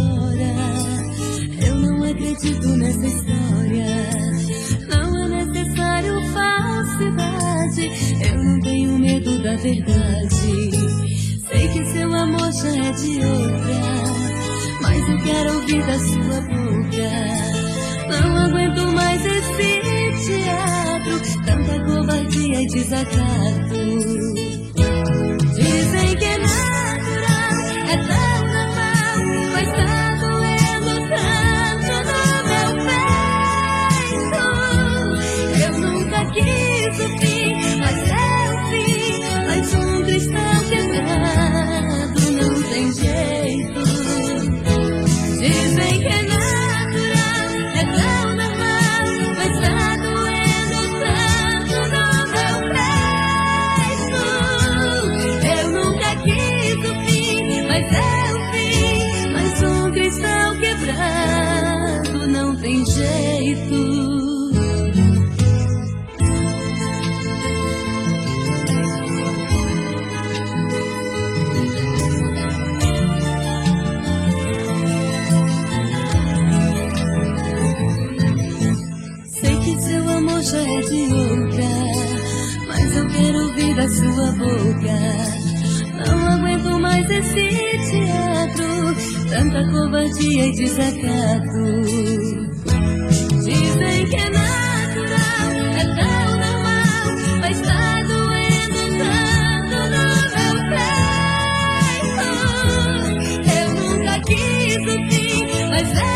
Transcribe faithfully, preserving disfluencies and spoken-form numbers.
chora. Eu não acredito nessa história. Não é necessário falsidade. Eu não tenho medo da verdade. Sei que seu amor já é de outra, mas eu quero ouvir da sua boca. Não aguento mais esse teatro, tanta covardia e desacato. Dizem que é natural, é tão normal, mas tá doendo tanto no meu peito. Eu nunca quis o fim, mas é o fim. Mais um cristal quebrado, não tem jeito. Dizem que é natural, é tão normal, mas tá doendo tanto no meu peito. Eu nunca quis o fim, mas é o fim. Mais um cristal quebrado, não tem jeito. Já é de outra, mas eu quero ouvir da sua boca. Não aguento mais esse teatro, tanta covardia e desacato. Dizem que é natural, é tão normal, mas tá doendo tanto no meu peito. Eu nunca quis o fim, mas é